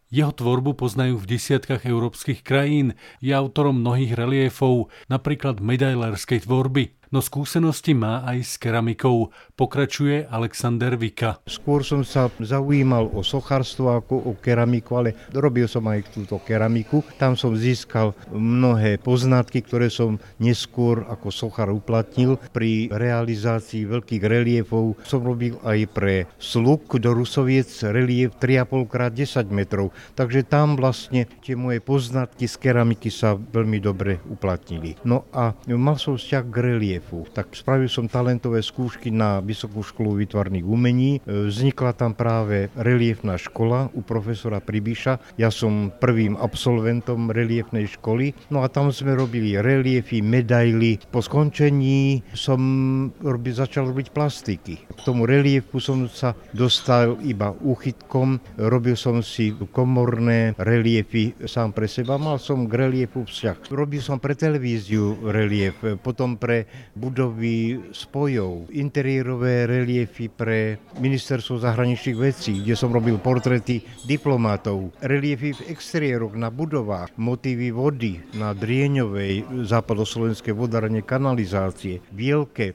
Jeho tvorbu poznajú v desiatkách európskych krajín. Je autorom mnohých reliéfov, napríklad medailárskej tvorby. No skúsenosti má aj s keramikou, pokračuje Alexander Vika. Skôr som sa zaujímal o sochárstvo ako o keramiku, ale robil som aj túto keramiku. Tam som získal mnohé poznatky, ktoré som neskôr ako sochár uplatnil. Pri realizácii veľkých reliefov som robil aj pre Sluk do Rusoviec relief 3,5x10 metrov. Takže tam vlastne tie moje poznatky z keramiky sa veľmi dobre uplatnili. No a mal som vzťah k reliefu. Tak spravil som talentové skúšky na Vysokú školu výtvarných umení. Vznikla tam práve reliefná škola u profesora Pribiša. Ja som prvým absolventom reliefnej školy. No a tam sme robili reliefy, medaily. Po skončení som začal robiť plastiky. K tomu reliefu som sa dostal iba úchytkom. Robil som si komorné reliefy sám pre seba. Mal som k reliefu vzťah. Robil som pre televíziu relief, potom pre budovy spojov, interiérové reliefy pre ministerstvo zahraničných vecí, kde som robil portréty diplomátov, reliefy v exteriéroch na budovách, motívy vody na Drieňovej, západoslovenské vodárne kanalizácie, Bielke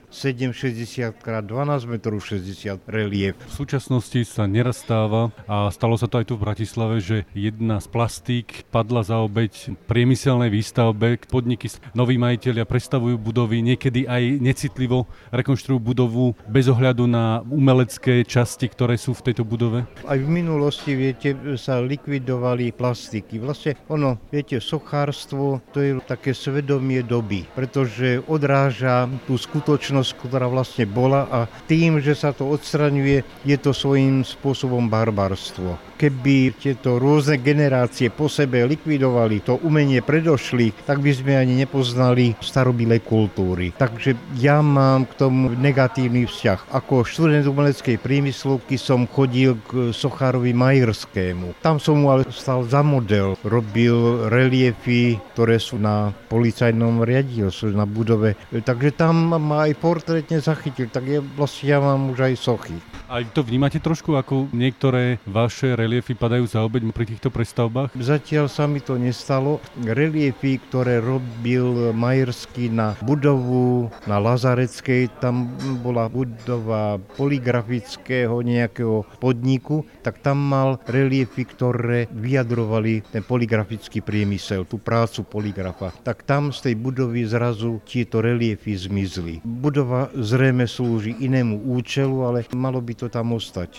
7,60x12 metrov 60 relief. V súčasnosti sa neraz stáva a stalo sa to aj tu v Bratislave, že jedna z plastík padla za obeť priemyselnej výstavbe. Podniky, noví majitelia prestavujú budovy, niekedy aj necitlivo rekonštruujú budovu bez ohľadu na umelecké časti, ktoré sú v tejto budove? Aj v minulosti, viete, sa likvidovali plastiky. Vlastne viete, sochárstvo to je také svedomie doby, pretože odráža tú skutočnosť, ktorá vlastne bola a tým, že sa to odstraňuje, je to svojím spôsobom barbarstvo. Keby tieto rôzne generácie po sebe likvidovali to umenie predošli, tak by sme ani nepoznali starobilé kultúry. Takže ja mám k tomu negatívny vzťah. Ako študent umeleckej priemyslovky som chodil k sochárovi Majerskému. Tam som mu ale stal za model. Robil reliefy, ktoré sú na policajnom riaditeľstve, na budove. Takže tam ma aj portrétne zachytil. Tak ja mám už aj sochy. Aj to vnímate trošku, ako niektoré vaše reliefy padajú za obeť pri týchto prestavbách? Zatiaľ sa mi to nestalo. Reliefy, ktoré robil Majerský na budovu na Lazareckej, tam bola budova poligrafického nejakého podniku, tak tam mal reliefy, ktoré vyjadrovali ten poligrafický priemysel, tú prácu poligrafa. Tak tam z tej budovy zrazu tieto reliefy zmizli. Budova zrejme slúži inému účelu, ale malo by to tam ostať.